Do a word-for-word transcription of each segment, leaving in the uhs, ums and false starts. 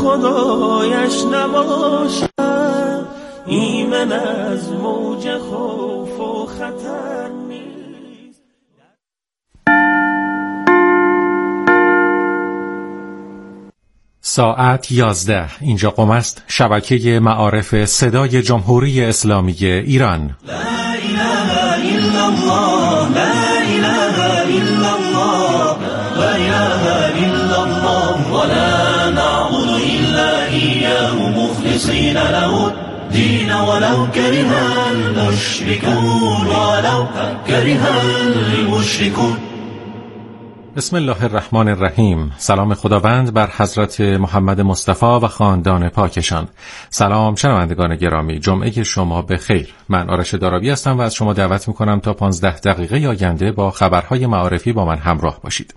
خدایش نباشد، ایمن از موج خوف و خطر نیست. ساعت یازده. اینجا قم است، شبکه معارف صدای جمهوری اسلامی ایران. لا اله الا الله، لا اله الا الله، لا اله الا الله، ولا نعبد الا اياه مخلصين له الدين ولو كره المشركون، ولو كره المشركون. بسم الله الرحمن الرحیم. سلام خداوند بر حضرت محمد مصطفی و خاندان پاکشان. سلام شنوندگان گرامی، جمعه شما به خیر. من آرش دارابی هستم و از شما دعوت میکنم تا پانزده دقیقه آینده با خبرهای معارفی با من همراه باشید.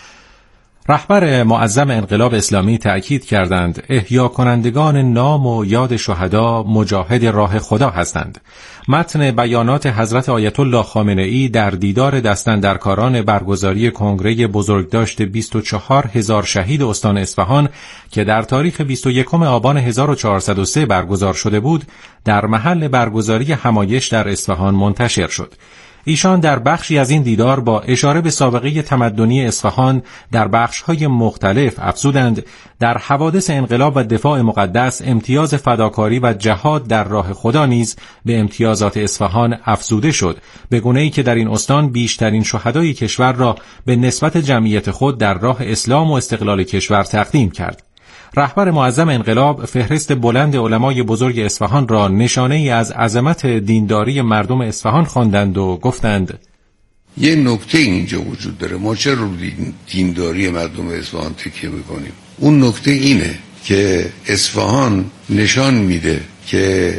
رهبر معظم انقلاب اسلامی تأکید کردند احیا کنندگان نام و یاد شهدا مجاهد راه خدا هستند. متن بیانات حضرت آیت الله خامنه ای در دیدار دستاندرکاران برگزاری کنگره بزرگداشت بیست و چهار هزار شهید استان اصفهان که در تاریخ بیست و یکم آبان هزار و چهارصد و سه برگزار شده بود، در محل برگزاری همایش در اصفهان منتشر شد. ایشان در بخشی از این دیدار با اشاره به سابقه تمدنی اصفهان در بخش‌های مختلف افزودند در حوادث انقلاب و دفاع مقدس امتیاز فداکاری و جهاد در راه خدا نیز به امتیازات اصفهان افزوده شد، به گونه‌ای که در این استان بیشترین شهدای کشور را به نسبت جمعیت خود در راه اسلام و استقلال کشور تقدیم کرد. رهبر معظم انقلاب فهرست بلند علمای بزرگ اصفهان را نشانه ای از عظمت دینداری مردم اصفهان خواندند و گفتند یه نکته اینجا وجود داره. ما چرا رو دینداری مردم اصفهان تکیه میکنیم؟ اون نکته اینه که اصفهان نشان میده که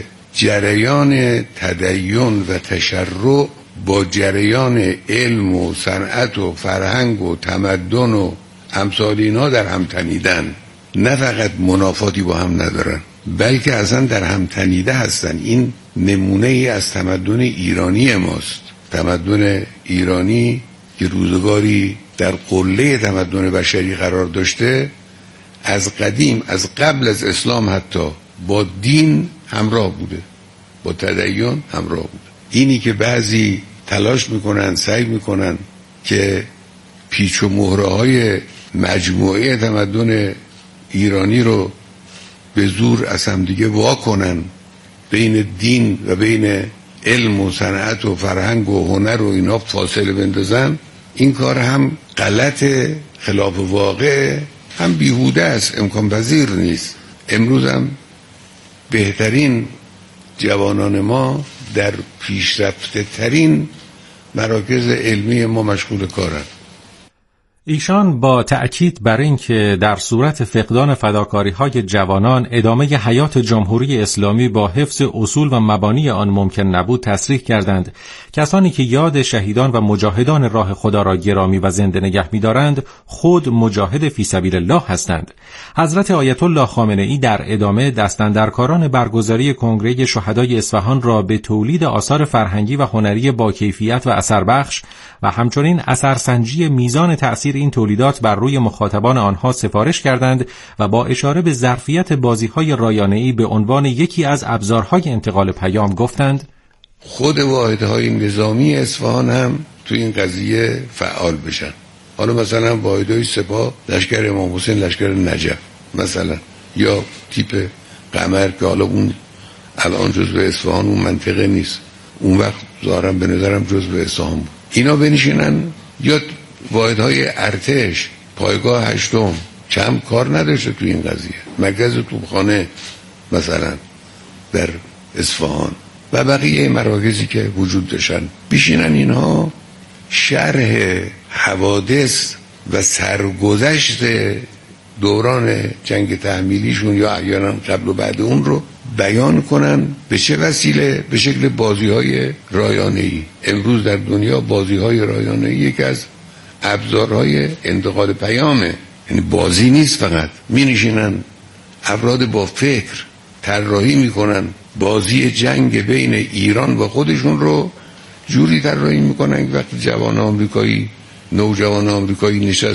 جریان تدین و تشرع با جریان علم و صنعت و فرهنگ و تمدن و امثال اینا در هم تنیدن. نه فقط منافاتی با هم ندارن، بلکه اصلا در هم تنیده هستن. این نمونه ای از تمدن ایرانی ماست. تمدن ایرانی که روزگاری در قله تمدن بشری قرار داشته، از قدیم، از قبل از اسلام حتی با دین همراه بوده، با تدین همراه بوده. اینی که بعضی تلاش میکنن، سعی میکنن که پیچ و مهره های مجموعه تمدن ایرانی رو به زور از هم دیگه وا کنن، بین دین و بین علم و صنعت و فرهنگ و هنر و اینا فاصله بندازن، این کار هم غلط، خلاف واقع، هم بیهوده است، امکان پذیر نیست. امروز هم بهترین جوانان ما در پیشرفته ترین مراکز علمی ما مشغول کارن. ایشان با تأکید بر این که در صورت فقدان فداکاری‌های جوانان ادامه حیات جمهوری اسلامی با حفظ اصول و مبانی آن ممکن نبود، تصریح کردند کسانی که یاد شهیدان و مجاهدان راه خدا را گرامی و زنده نگه می‌دارند خود مجاهد فی سبیل الله هستند. حضرت آیت الله خامنه ای در ادامه دستاندرکاران برگزاری کنگره شهدای اصفهان را به تولید آثار فرهنگی و هنری با کیفیت و اثربخش و همچنین اثرسنجی میزان تأثیر این تولیدات بر روی مخاطبان آنها سفارش کردند و با اشاره به ظرفیت بازی‌های رایانه‌ای به عنوان یکی از ابزارهای انتقال پیام گفتند خود واحدهای نظامی اصفهان هم تو این قضیه فعال بشن. حالا مثلا واحدهای سپاه، لشکر امام حسین، لشکر نجف مثلا، یا تیپ قمر که حالا اون الان جزء اصفهان اون منطقه نیست، اون وقت ظاهرا به نظرم جزء اصفهان بود، اینا بنشینن. یا واحدهای ارتش، پایگاه هشتم چم کار نداشته تو این قضیه، مرکز توپخانه مثلا در اصفهان و بقیه مراکزی که وجود داشتن، بشینن اینها شرح حوادث و سرگذشت دوران جنگ تحمیلیشون یا احیانا قبل و بعد اون رو بیان کنن. به چه وسیله؟ به شکل بازی‌های رایانه‌ای. امروز در دنیا بازی‌های رایانه‌ای یکی از ابزارهای انتقال پیامه، یعنی بازی نیست فقط. می نشینن افراد با فکر طراحی میکنن بازی جنگ بین ایران و خودشون رو جوری طراحی میکنن که وقتی جوان آمریکایی، نوجوان آمریکایی نشست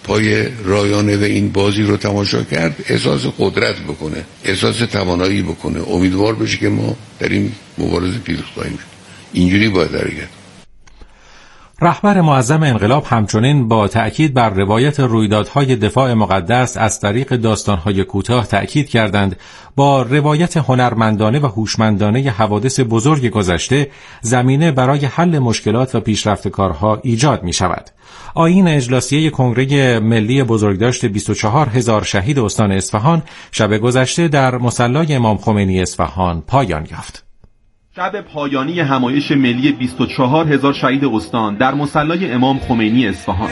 پای رایانه و این بازی رو تماشا کرد احساس قدرت بکنه، احساس توانایی بکنه، امیدوار بشه که ما در این مبارزه پیروز خواهیم شد. اینجوری باید حرکت. رهبر معظم انقلاب همچنین با تأکید بر روایت رویدادهای دفاع مقدس از طریق داستانهای کوتاه تأکید کردند با روایت هنرمندانه و هوشمندانه حوادث بزرگ گذشته زمینه برای حل مشکلات و پیشرفت کارها ایجاد می شود. آیین اجلاسیه کنگره ملی بزرگداشت بیست و چهار هزار شهید استان اصفهان شب گذشته در مصلی امام خمینی اصفهان پایان یافت. شب پایانی همایش ملی بیست و چهار هزار شهید استان در مصلی امام خمینی اصفهان.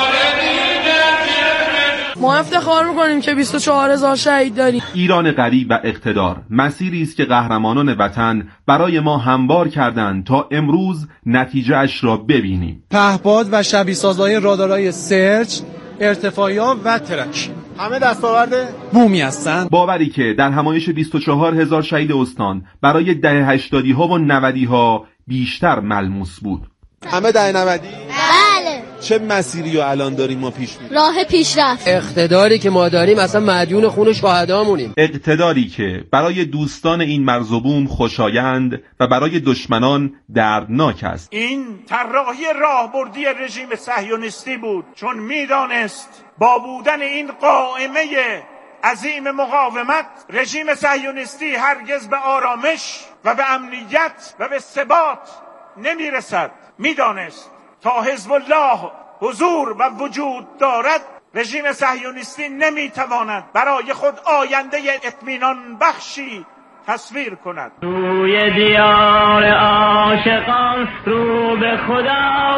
ما افتخار می‌کنیم که بیست و چهار هزار شهید داریم. ایران قوی و اقتدار مسیری است که قهرمانان وطن برای ما هموار کردند تا امروز نتیجه اش را ببینیم. پهپاد و شبیه سازهای رادارهای سرچ، ارتفاعیاب و ترک همه دستاورد بومی هستند. باوری که در همایش بیست و چهار هزار شهید استان برای دهه هشتادی ها و نودی ها بیشتر ملموس بود. همه دهه نودی؟ بله. چه مسیری رو الان داریم ما پیش میریم؟ راه پیشرفت. اقتداری که ما داریم اصلا مدیون خون شهدامونیم. اقتداری که برای دوستان این مرز و بوم خوشایند و برای دشمنان دردناک است. این طراحی راهبردی رژیم صهیونیستی بود، چون میدانست با بودن این قائمه عظیم مقاومت رژیم صهیونیستی هرگز به آرامش و به امنیت و به ثبات نمیرسد. میدانست تا حزب الله حضور و وجود دارد رژیم صهیونیستی نمیتواند برای خود آینده اطمینان بخشی تصویر کند. روی دیار عاشقان رو به خدا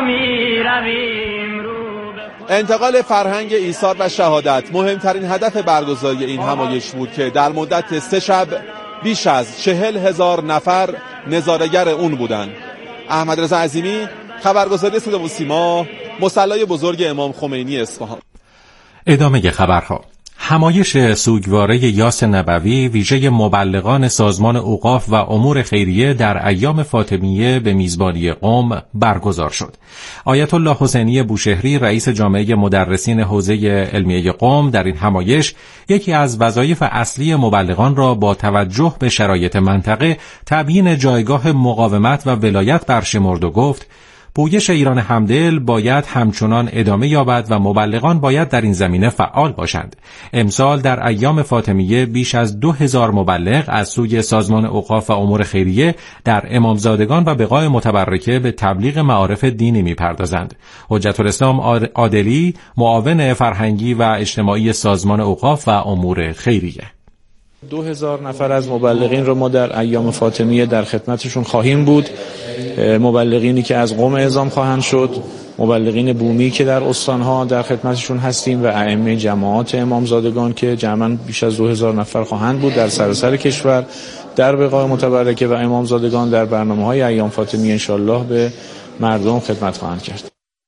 میرویم. انتقال فرهنگ ایثار و شهادت مهمترین هدف برگزاری این همایش بود که در مدت سه شب بیش از چهل هزار نفر نظاره‌گر اون بودند. احمد رضا عظیمی، خبرگزاری صدا و سیما، مصلی بزرگ امام خمینی اصفهان. ادامه خبرها. همایش سوگواره یاس نبوی ویژه مبلغان سازمان اوقاف و امور خیریه در ایام فاطمیه به میزبانی قم برگزار شد. آیت الله حسینی بوشهری رئیس جامعه مدرسین حوزه علمیه قم در این همایش یکی از وظایف اصلی مبلغان را با توجه به شرایط منطقه تبیین جایگاه مقاومت و ولایت برشمرد و گفت پویش ایران همدل باید همچنان ادامه یابد و مبلغان باید در این زمینه فعال باشند. امسال در ایام فاطمیه بیش از دو هزار مبلغ از سوی سازمان اوقاف و امور خیریه در امامزادگان و بقاع متبرکه به تبلیغ معارف دینی می‌پردازند. حجت الاسلام عادلی، معاون فرهنگی و اجتماعی سازمان اوقاف و امور خیریه: دو هزار نفر از مبلغین رو ما در ایام فاطمیه در خدمتشون خواهیم بود. مبلغینی که از قم اعزام خواهند شد، مبلغین بومی که در استانها در خدمتشون هستیم و ائمه جماعات امامزادگان که جمعاً بیش از دو هزار نفر خواهند بود در سراسر کشور در بقاع متبرکه و امامزادگان در برنامه‌های ایام فاطمیه انشالله به مردم خدمت خواهند کرد.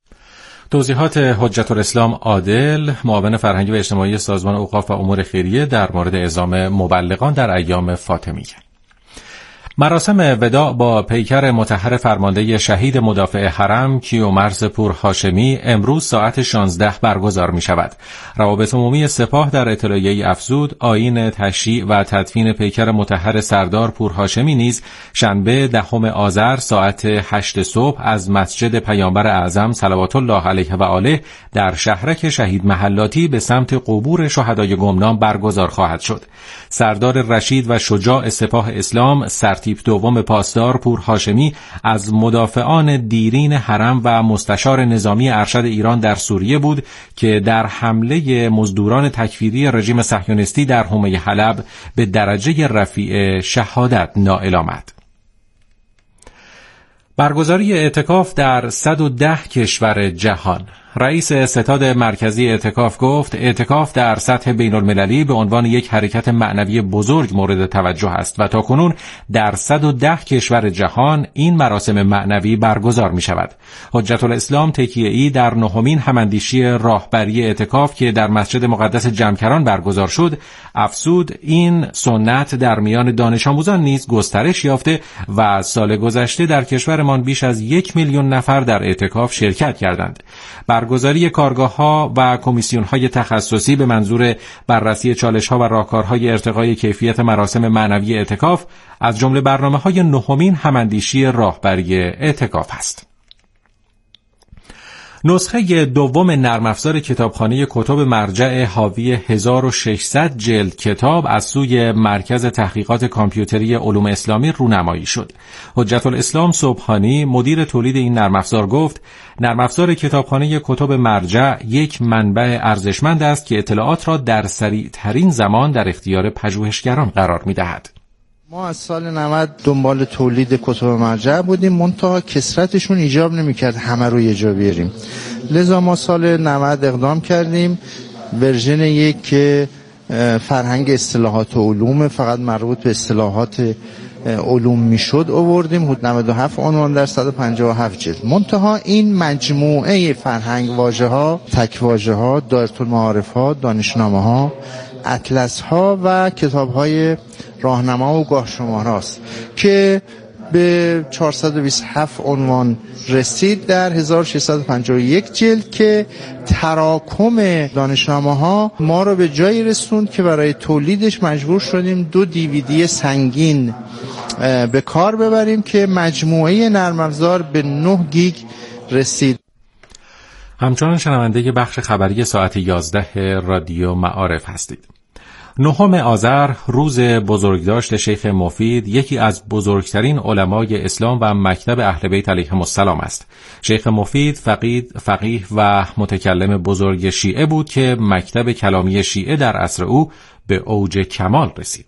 توضیحات حجت الاسلام عادل، معاون فرهنگی و اجتماعی سازمان اوقاف و امور خیریه در مورد اعزام مبلغان در ایام فاطمیه. مراسم وداع با پیکر مطهر فرمانده شهید مدافع حرم کیومرث پور هاشمی امروز ساعت شانزده برگزار می شود. روابط عمومی سپاه در اطلاعیه‌ای افزود آیین تشییع و تدفین پیکر مطهر سردار پور هاشمی نیز شنبه دهم آذر ساعت هشت صبح از مسجد پیامبر اعظم صلوات الله علیه و آله در شهرک شهید محلاتی به سمت قبور شهدای گمنام برگزار خواهد شد. سردار رشید و شجاع سپاه اسلام سرتیپ دوم پاسدار پور هاشمی از مدافعان دیرین حرم و مستشار نظامی ارشد ایران در سوریه بود که در حمله مزدوران تکفیری رژیم صهیونیستی در حومه حلب به درجه رفیع شهادت نائل آمد. برگزاری اعتکاف در صد و ده کشور جهان. رئیس ستاد مرکزی اعتکاف گفت اعتکاف در سطح بین المللی به عنوان یک حرکت معنوی بزرگ مورد توجه است و تاکنون در صد و ده کشور جهان این مراسم معنوی برگزار می شود. حجت الاسلام تکیه‌ای در نهمین هماندیشی راهبری اعتکاف که در مسجد مقدس جمکران برگزار شد افزود این سنت در میان دانش آموزان نیز گسترش یافته و سال گذشته در کشورمان بیش از یک میلیون نفر در اعتکاف شرکت کردند. برگزاری کارگاه‌ها و کمیسیون‌های تخصصی به منظور بررسی چالش‌ها و راهکارهای ارتقای کیفیت مراسم معنوی اعتکاف از جمله برنامه‌های نهمین هماندیشی راهبری اعتکاف است. نسخه دوم نرم افزار کتابخانه کتب مرجع حاوی هزار و ششصد جلد کتاب از سوی مرکز تحقیقات کامپیوتری علوم اسلامی رونمایی شد. حجت الاسلام صبحانی مدیر تولید این نرم افزار گفت نرم افزار کتابخانه کتب مرجع یک منبع ارزشمند است که اطلاعات را در سریع ترین زمان در اختیار پژوهشگران قرار می‌دهد. ما از سال نود دنبال تولید کتب مرجع بودیم، منتها کثرتشون ایجاب نمی‌کرد همه رو یه جا بیاریم. لذا ما سال نود اقدام کردیم ورژن یک که فرهنگ اصطلاحات و علوم فقط مربوط به اصطلاحات علوم میشد آوردیم، حدود نود و هفت عنوان در صد و پنجاه و هفت جلد. منتها این مجموعه فرهنگ واژه‌ها، تک واژه‌ها، دایره المعارف‌ها، دانشنامه‌ها، اطلس ها و کتاب های راهنما و گاه شماره است که به چهارصد و بیست و هفت عنوان رسید در هزار و ششصد و پنجاه و یک جلد که تراکم دانشنامه ها ما رو به جایی رسوند که برای تولیدش مجبور شدیم دو دیویدی سنگین به کار ببریم که مجموعه نرم افزار به نه گیگ رسید. همچنان شنونده بخش خبری ساعت یازده رادیو معارف هستید. نهم آذر روز بزرگداشت شیخ مفید، یکی از بزرگترین علمای اسلام و مکتب اهل بیت علیهم السلام است. شیخ مفید فقیه فقیه و متکلم بزرگ شیعه بود که مکتب کلامی شیعه در عصر او به اوج کمال رسید.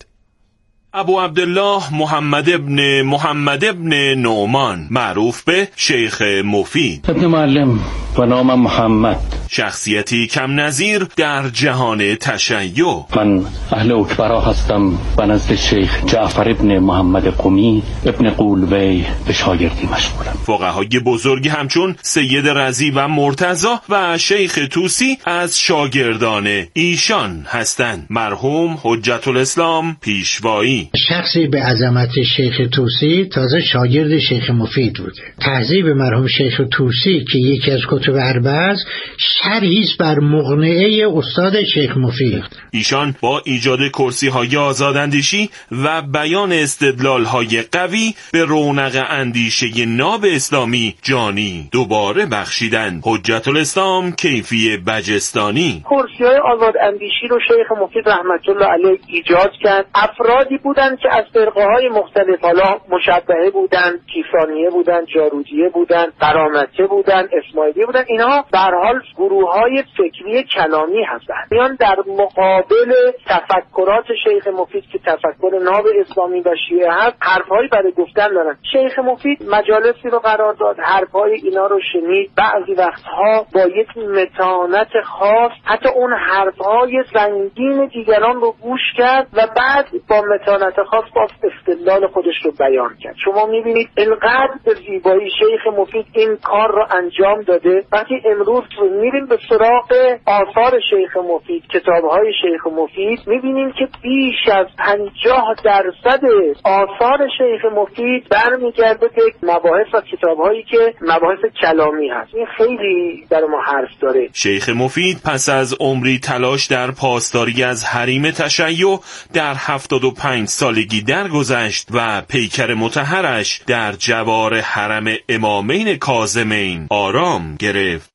ابو عبدالله محمد ابن محمد ابن نعمان معروف به شیخ مفید ابن معلم و نام محمد، شخصیتی کم نظیر در جهان تشیع. من اهل اکبرا هستم و نزد شیخ جعفر ابن محمد قمی ابن قولبی به شاگردی مشغولم. فقهای بزرگی همچون سید رضی و مرتضی و شیخ طوسی از شاگردان ایشان هستند. مرحوم حجت الاسلام پیشوایی، شخصی به عظمت شیخ طوسی تازه شاگرد شیخ مفید بوده. تهذیب مرحوم شیخ طوسی که یکی از کتب اربعه است، شرحی است بر مقنعه استاد شیخ مفید. ایشان با ایجاد کرسی های آزاداندیشی و بیان استدلال های قوی به رونق اندیشه ناب اسلامی جانی دوباره بخشیدند. حجت الاسلام کیفی بجستانی کرسی های آزاداندیشی رو شیخ مفید رحمت الله علیه ایجاد کرد. افرادی بودند که از فرقه های مختلف، حالا مشبهه بودند، کیفانیه بودند، جارودیه بودند، قرامته بودند، اسماعیلی بودند، اینها به هر حال گروه های فکری کلامی هستند. میان در مقابل تفکرات شیخ مفید که تفکر ناب اسلامی و شیعه هست، حرفهایی برای گفتن دارند. شیخ مفید مجالسی رو قرار داد، حرفهای اینا رو شنید، بعضی وقتها با یک متانت خاص حتی اون حرفهای سنگین دیگران رو گوش کرد و بعد با متانت خاص باز استدلال خودش رو بیان کرد. شما میبینید اینقدر به زیبایی شیخ مفید این کار رو انجام داده. وقتی امروز میریم به سراغ آثار شیخ مفید، کتابهای شیخ مفید، میبینیم که بیش از پنجاه درصد آثار شیخ مفید برمیگرده به مباحث و کتابهایی که مباحث کلامی هست. این خیلی در ما حرف داره. شیخ مفید پس از عمری تلاش در پاسداری از حریم تشیع در هفتاد و پنج سالگی درگذشت و پیکر مطهرش در جوار حرم امامین کاظمین آرام گرفت.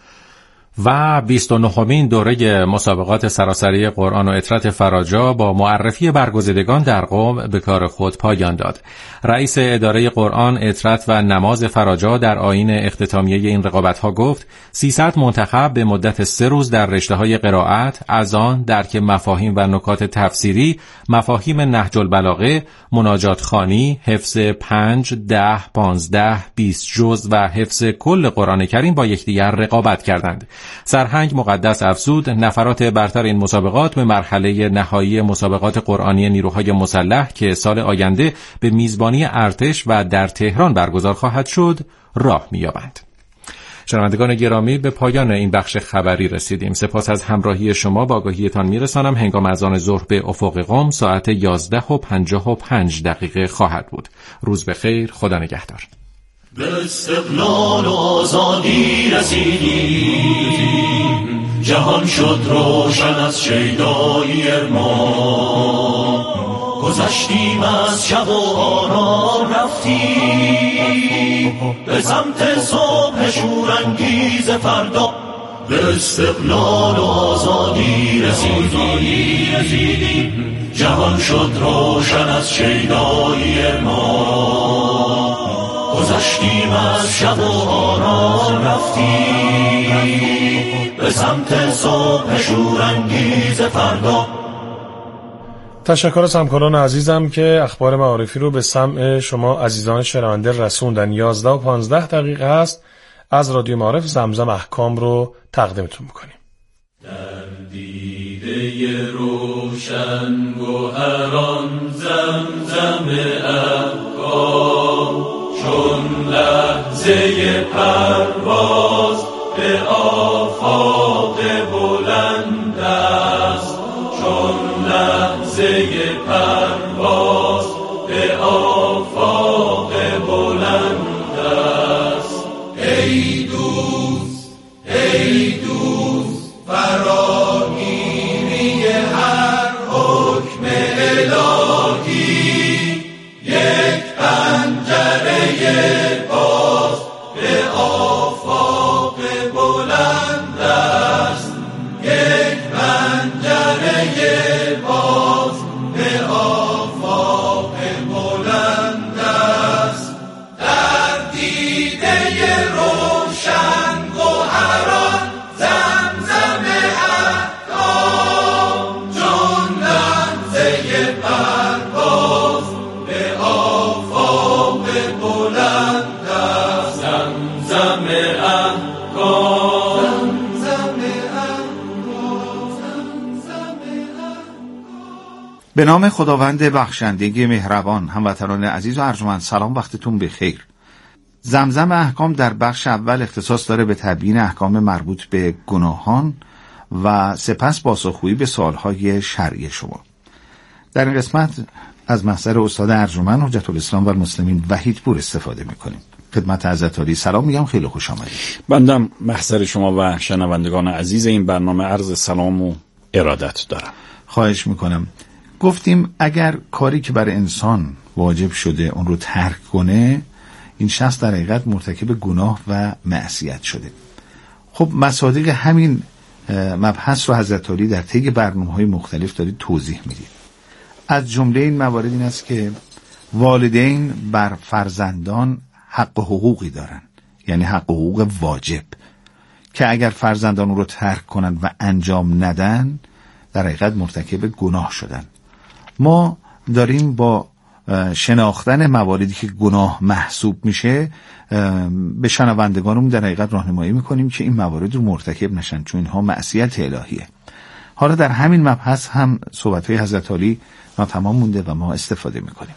و بیست و نهمین دوره مسابقات سراسری قرآن و اطرت فراجا با معرفی برگزیدگان در قم به کار خود پایان داد. رئیس اداره قرآن، اطرت و نماز فراجا در آیین اختتامیه این رقابت‌ها گفت سیصد منتخب به مدت سه روز در رشته‌های قرائت، اذان، درک مفاهیم و نکات تفسیری، مفاهیم نهج البلاغه، مناجات خوانی، حفظ پنج، ده، پانزده، بیست جز و حفظ کل قرآن کریم با یکدیگر رقابت کردند. سرهنگ مقدس افزود نفرات برتر این مسابقات به مرحله نهایی مسابقات قرآنی نیروهای مسلح که سال آینده به میزبانی ارتش و در تهران برگزار خواهد شد راه می‌یابند. شنوندگان گرامی، به پایان این بخش خبری رسیدیم. سپاس از همراهی شما. با آگاهیتان میرسانم هنگام اذان ظهر به افق قم ساعت یازده و پنجاه و پنج دقیقه خواهد بود. روز بخیر، خدا نگهدار. به استقلال و آزادی رسیدیم، جهان شد روشن از شیدایی ما، گذشتیم از شب و آرام رفتیم به سمت صبح شورانگیز فردا. به استقلال و آزادی رسیدیم، جهان شد روشن از شیدایی ما، گذشتیم از شب و آرام رفتیم به سمت صبح شورانگیز فردا. تشکر از همکاران عزیزم که اخبار معارفی رو به سمع شما عزیزان شنونده رسوندن. یازده و پانزده دقیقه است از رادیو معارف زمزم احکام رو تقدیمتون میکنیم. در دیده روشن گوهران زمزم احکام، چون لحظه پرواز به آفاق بلند است، چون لحظه پرواز به آفاق بلند است. ای دوست ای دوست فراگیری هر حکم الهی، یک پنجره باز به آفاق بلند است، یک پنجره باز به آفاق بلند است. در دیده روشن گوهران زمزم احکام، چون لحظه پرواز به آفاق بلند است. زمزم احکام، زمزم به نام خداوند بخشنده مهربان. هموطنان عزیز و ارجمند سلام، وقتتون بخیر. زمزم احکام در بخش اول اختصاص داره به تبیین احکام مربوط به گناهان و سپس پاسخگویی به سوالهای شرعی شما. در این قسمت از محضر استاد ارجمند حجت الاسلام و المسلمین وحید پور استفاده میکنیم. خدمت حضرت عالی سلام میگم، خیلی خوش آمدید. بندم محضر شما و شنوندگان عزیز این برنامه عرض سلام و ارادت دارم. خواهش میکنم. گفتیم اگر کاری که بر انسان واجب شده اون رو ترک کنه، این شخص در حقیقت مرتکب گناه و معصیت شده. خب مصادیق همین مبحث رو حضرت عالی در طی برنامه‌های مختلف دارید توضیح میدید. از جمله این موارد این است که والدین بر فرزندان حق و حقوقی دارن، یعنی حق و حقوق واجب، که اگر فرزندان رو ترک کنن و انجام ندن در حقیقت مرتکب گناه شدن. ما داریم با شناختن مواردی که گناه محسوب میشه به شنوندگانمون در حقیقت راهنمایی میکنیم که این موارد رو مرتکب نشن، چون اینها معصیت الهیه. حالا در همین مبحث هم صحبت‌های حضرت عالی ناتمام مونده و ما استفاده میکنیم.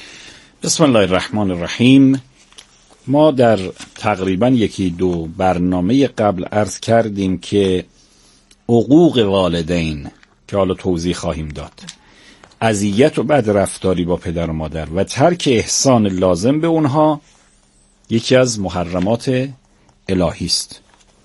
بسم الله الرحمن الرحیم. ما در تقریبا یکی دو برنامه قبل عرض کردیم که حقوق والدین که حالا توضیح خواهیم داد، اذیت و بد رفتاری با پدر و مادر و ترک احسان لازم به اونها یکی از محرمات الهی است.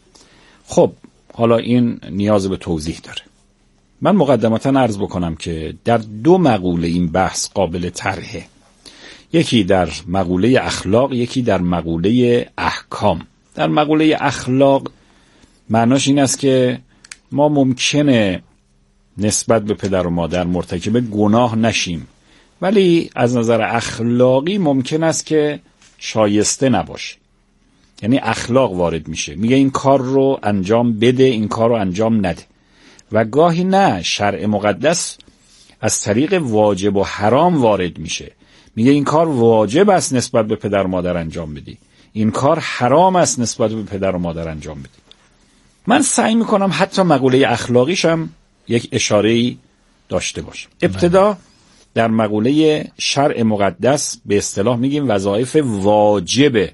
خب حالا این نیاز به توضیح داره. من مقدمتا عرض بکنم که در دو مقوله این بحث قابل طرحه، یکی در مقوله اخلاق، یکی در مقوله احکام. در مقوله اخلاق معناش این است که ما ممکنه نسبت به پدر و مادر مرتکب گناه نشیم، ولی از نظر اخلاقی ممکن است که شایسته نباشه. یعنی اخلاق وارد میشه، میگه این کار رو انجام بده، این کار رو انجام نده. و گاهی نه، شرع مقدس از طریق واجب و حرام وارد میشه، میگه این کار واجب است نسبت به پدر و مادر انجام بدی، این کار حرام است نسبت به پدر و مادر انجام بدی. من سعی میکنم حتی مقوله اخلاقیشم یک اشاره‌ای داشته باشم. ابتدا در مقوله شرع مقدس به اصطلاح میگیم وظایف واجب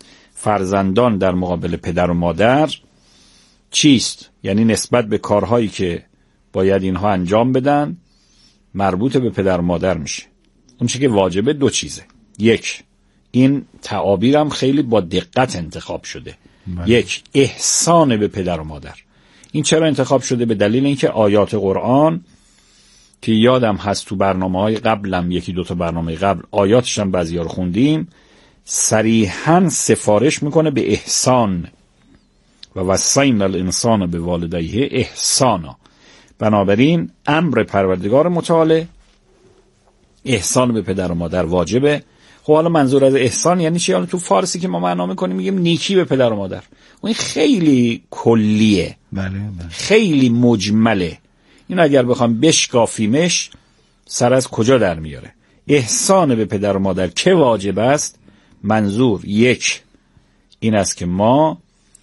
فرزندان در مقابل پدر و مادر چیست؟ یعنی نسبت به کارهایی که باید اینها انجام بدن مربوط به پدر و مادر میشه. اون چیزی که واجبه دو چیزه. یک، این تعابیرم خیلی با دقت انتخاب شده. بله. یک، احسان به پدر و مادر. این چرا انتخاب شده؟ به دلیل اینکه آیات قرآن که یادم هست تو برنامه‌های قبلم، یکی دوتا برنامه قبل آیاتش هم بعضی‌ها رو خوندیم، صریحاً سفارش میکنه به احسان و وصینا الانسان به والدیه احسانا. بنابراین امر پروردگار متعال احسان به پدر و مادر واجبه. خب حالا منظور از احسان یعنی چی؟ حالا تو فارسی که ما معنا میکنیم میگیم نیکی به پدر و مادر. اون خیلی کلیه. بله بله. خیلی مجمله. این اگر بخوام بشکافیمش سر از کجا در میاره؟ احسان به پدر و مادر که واجب است، منظور یک این است که ما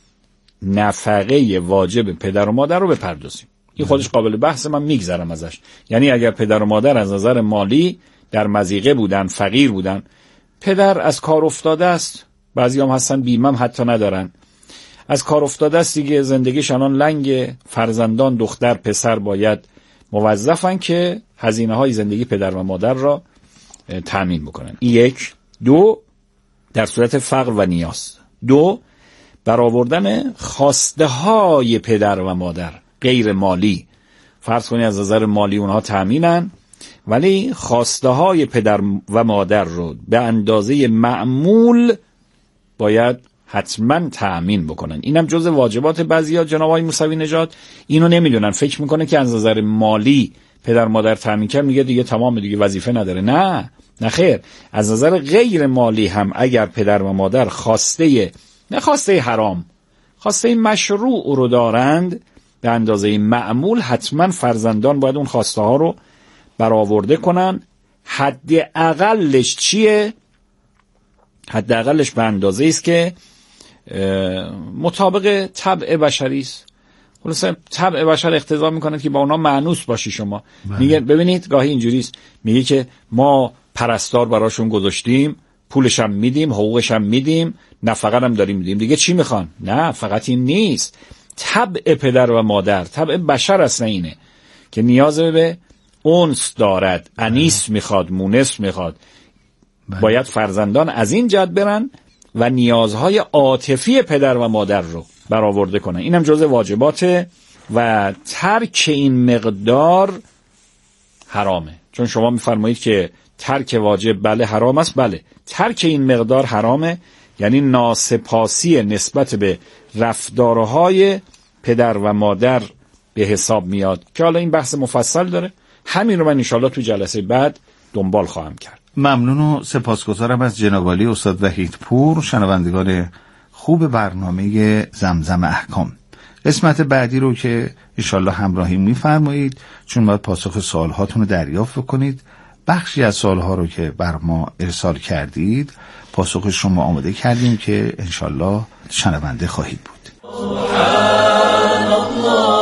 نفقه واجب پدر و مادر رو بپردازیم. این خودش قابل بحث، من میگذرم ازش. یعنی اگر پدر و مادر از نظر مالی در مضیقه بودن، فقیر بودن، پدر از کار افتاده است، بعضی هم هستن بیمم حتی ندارن، از کار افتاده است دیگه، زندگیش الان لنگ، فرزندان دختر پسر باید موظفن که هزینه های زندگی پدر و مادر را تأمین بکنن. یک. دو، در صورت فقر و نیاز. دو، برآوردن خواسته های پدر و مادر غیر مالی. فرض کنید از نظر مالی اونها تأمینن، ولی خواسته های پدر و مادر رو به اندازه معمول باید حتما تأمین بکنن. اینم جز واجبات بعضیا. جناب آقای موسوی نژاد اینو نمیدونن، فکر میکنه که از نظر مالی پدر مادر تأمین کرد میگه دیگه تمام، دیگه وظیفه نداره. نه نه خیر، از نظر غیر مالی هم اگر پدر و مادر خواسته، نه خواسته حرام، خواسته مشروع رو دارند به اندازه معمول، حتما فرزندان باید اون خواسته ها رو برآورده کنن. حد اقلش چیه؟ حد اقلش به اندازه است که مطابق طبع بشری است. خلاصه طبع بشر اقتضا میکنه که با اونا مانوس باشی شما. بله. میگه ببینید گاهی اینجوری است، میگه که ما پرستار براشون گذاشتیم، پولش هم میدیم، حقوقش هم میدیم، نفقه هم داریم میدیم، دیگه چی میخوان؟ نه، فقط این نیست. طبع پدر و مادر، طبع بشر اصلا اینه که نیاز به انس دارد، انیس میخواد، مونس میخواد. بله. باید فرزندان از این جهت برن و نیازهای عاطفی پدر و مادر رو برآورده کنن. اینم جزء واجباته و ترک این مقدار حرامه. چون شما میفرمایید که ترک واجب بله حرام است، بله ترک این مقدار حرامه، یعنی ناسپاسی نسبت به رفتارهای پدر و مادر به حساب میاد که حالا این بحث مفصل داره. همین رو من انشالله تو جلسه بعد دنبال خواهم کرد. ممنون و سپاسگزارم از جناب عالی استاد وحید پور، شنوندگان خوب برنامه زمزم احکام. قسمت بعدی رو که انشالله همراهی میفرمایید، چون باید پاسخ سوالهاتون رو دریافت کنید. بخشی از سوالها رو که بر ما ارسال کردید پاسخ شما آماده کردیم که انشالله شنونده خواهید بود. سبحان الله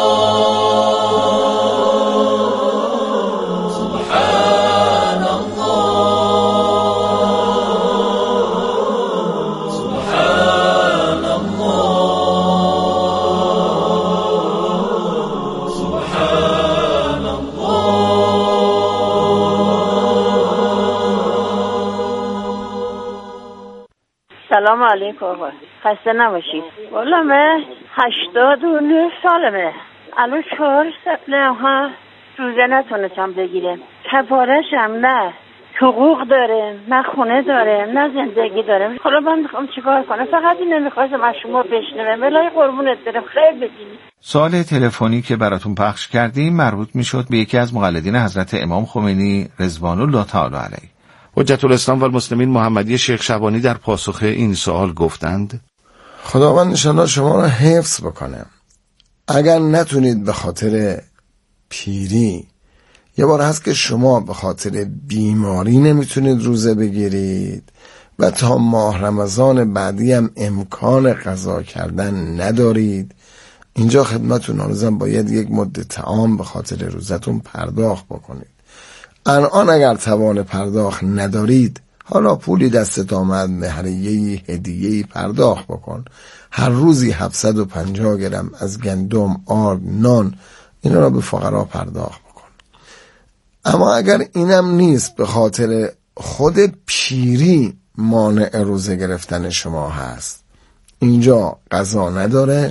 سلام علیکم آقا، خسته نباشید. والا من هشتاد و نه سالمه، الان چهار سپله ها روزه نتونستم بگیرم. کفارشم نه حقوق داره، نه خونه داره، نه زندگی داره. حالا من میخوام چیکار کنم؟ فقط این نمیخواستم از شما بشنوم. ولای قربونت برم، خیر بگیرید. سوال تلفنی که براتون پخش کردیم مربوط میشد به یکی از مقلدین حضرت امام خمینی رضوان الله تعالی علیه. حجت الاسلام و المسلمین محمدی شیخ شبانی در پاسخ این سوال گفتند: خداوند انشاءالله شما را حفظ بکنه. اگر نتونید به خاطر پیری، یه بار هست که شما به خاطر بیماری نمیتونید روزه بگیرید و تا ماه رمضان بعدی هم امکان قضا کردن ندارید، اینجا خدمتون عرضم باید یک مدت طعام به خاطر روزتون پرداخت بکنید. الان اگر توان پرداخت ندارید، حالا پولی دستت آمد، مهریه‌ای، هدیه‌ای پرداخت بکن. هر روزی هفتصد و پنجاه گرم از گندم، آرد، نان، اینا را به فقرا پرداخت بکن. اما اگر اینم نیست، به خاطر خود پیری مانع روزه گرفتن شما هست. اینجا قضا نداره،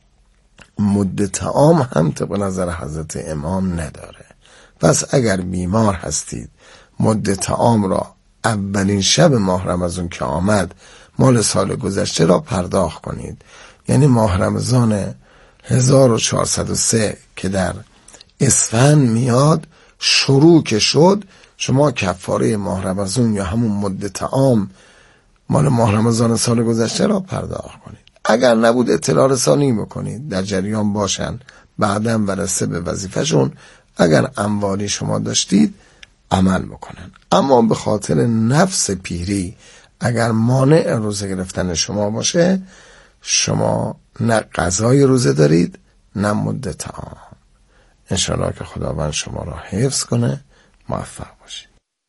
مد طعام هم طبق نظر حضرت امام نداره. پس اگر بیمار هستید مد طعام را اولین شب ماه رمضان که آمد مال سال گذشته را پرداخت کنید. یعنی ماه رمضان هزار و چهارصد و سه که در اسفند میاد شروع که شد، شما کفاره ماه رمضان یا همون مد طعام مال ماه رمضان سال گذشته را پرداخت کنید. اگر نبود اطلاع رسانی بکنید، در جریان باشن، بعداً ورسه به وظیفه‌شون اگر اموالی شما داشتید عمل بکنن. اما به خاطر نفس پیری اگر مانع روزه گرفتن شما باشه، شما نه قضای روزه دارید نه مد طعام. انشاءالله که خداوند شما را حفظ کنه. موفق باشید.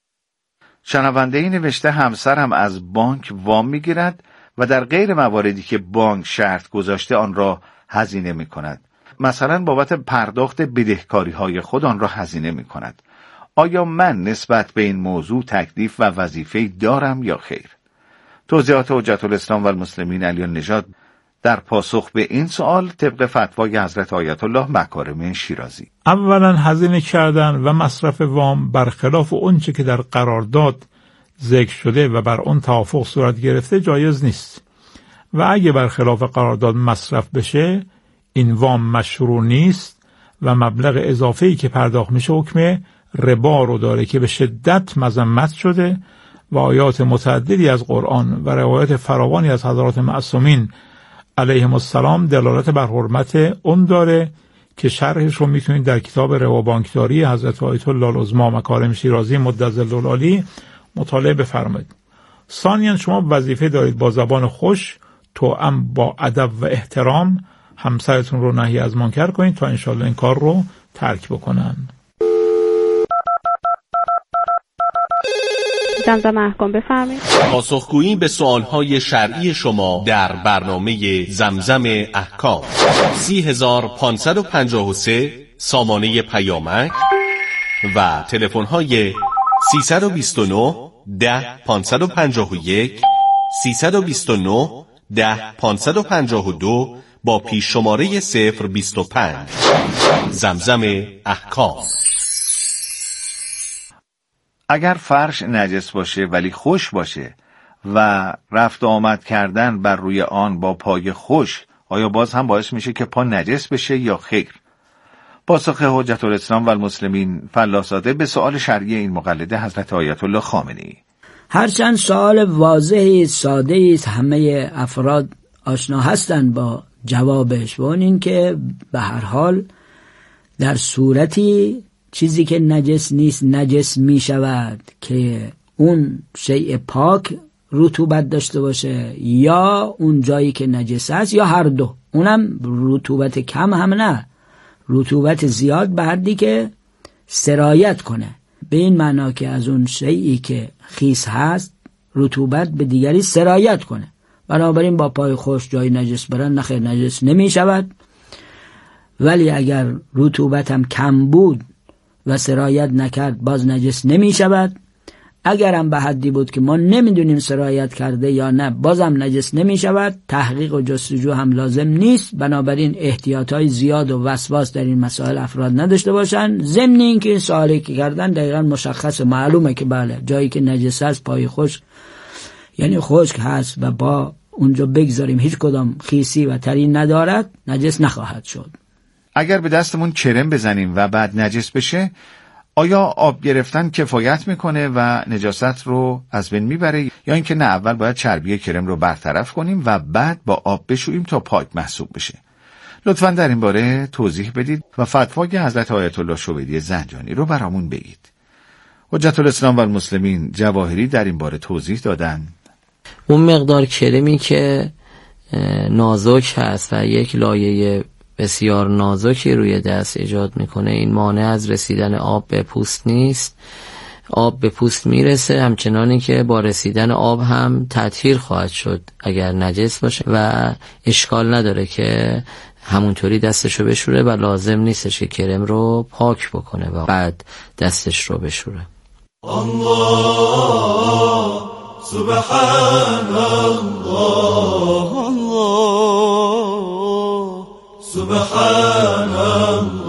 شنونده نوشته همسرم از بانک وام میگیرد و در غیر مواردی که بانک شرط گذاشته آن را هزینه می کند. مثلا بابت پرداخت بدهکاری های خود آن را هزینه می کند. آیا من نسبت به این موضوع تکلیف و وظیفه دارم یا خیر؟ توضیحات حجت الاسلام و المسلمین علی النژاد در پاسخ به این سوال طبق فتوای حضرت آیت الله مکارم شیرازی. اولا هزینه کردن و مصرف وام برخلاف اونچه که در قرارداد ذکر شده و بر اون توافق صورت گرفته جایز نیست و اگه برخلاف قرارداد مصرف بشه این وام مشروع نیست و مبلغ اضافه‌ای که پرداخت میشه حکم ربا رو داره که به شدت مذمت شده و آیات متعددی از قرآن و روایات فراوانی از حضرات معصومین علیهم السلام دلالت بر حرمت اون داره که شرحش رو میتونید در کتاب روابانکداری حضرت آیت الله العظمی مکارم شیرازی مدظل العالی مطالعه بفرمایید. ثانیاً شما وظیفه دارید با زبان خوش توأم با ادب و احترام همسرتون رو نهی از منکر کنید تا انشالله این کار رو ترک بکنن. زمزم احکام بفرمایید. پاسخگویی به سوالهای شرعی شما در برنامه زمزم احکام. سی هزار پانصد و پنجاه و سه سامانه پیامک و تلفن‌های سیصد و بیست و نه ده پانصد و پنجاه و یک سیصد و بیست و نه ده پانصد و پنجاه و دو با پیش شماره صفر بیست و پنج. زمزم احکام. اگر فرش نجس باشه ولی خوش باشه و رفت و آمد کردن بر روی آن با پای خوش، آیا باز هم باعث میشه که پا نجس بشه یا خیر؟ پاسخ حجت الاسلام و المسلمین فلاساده به سؤال شرعی این مقلده حضرت آیت الله خامنه‌ای. هرچند سوال واضحی ساده‌ای است، همه افراد آشنا هستند با جوابش، و اون این که به هر حال در صورتی چیزی که نجس نیست نجس می شود که اون شیء پاک رطوبت داشته باشه یا اون جایی که نجس است یا هر دو. اونم رطوبت کم هم نه، رطوبت زیاد به حدی که سرایت کنه، به این معنا که از اون شیئی که خیس هست رطوبت به دیگری سرایت کنه. بنابراین با پای خوش جای نجس برن نخیر نجس نمی شود، ولی اگر رطوبت هم کم بود و سرایت نکرد باز نجس نمی شود. اگر هم به حدی بود که ما نمیدونیم سرایت کرده یا نه بازم نجس نمی شود. تحقیق و جستجو هم لازم نیست، بنابراین احتیاطهای زیاد و وسواس در این مسائل افراد نداشته باشن. ضمن این که این سوالی که کردن دقیقا مشخص معلومه که بله جایی که نجس است پای خشک یعنی خشک هست و با اونجا بگذاریم هیچ کدام خیسی و ترین ندارد نجس نخواهد شد. اگر به دستمون کرم بزنیم و بعد نجس بشه، آیا آب گرفتن کفایت میکنه و نجاست رو از بین میبره یا اینکه نه اول باید چربی کرم رو برطرف کنیم و بعد با آب بشوییم تا پاک محسوب بشه؟ لطفاً در این باره توضیح بدید و فتوای حضرت آیت الله شویدی زنجانی رو برامون بگید. حجت الاسلام و المسلمین جواهری در این باره توضیح دادن. اون مقدار کرمی که نازک هست و یک لایه بسیار نازکی روی دست ایجاد میکنه، این مانع از رسیدن آب به پوست نیست. آب به پوست میرسه، همچنانی که با رسیدن آب هم تطهیر خواهد شد اگر نجس باشه و اشکال نداره که همونطوری دستشو بشوره و لازم نیستش که کرم رو پاک بکنه و بعد دستش رو بشوره. الله سبحان الله الله سبحان الله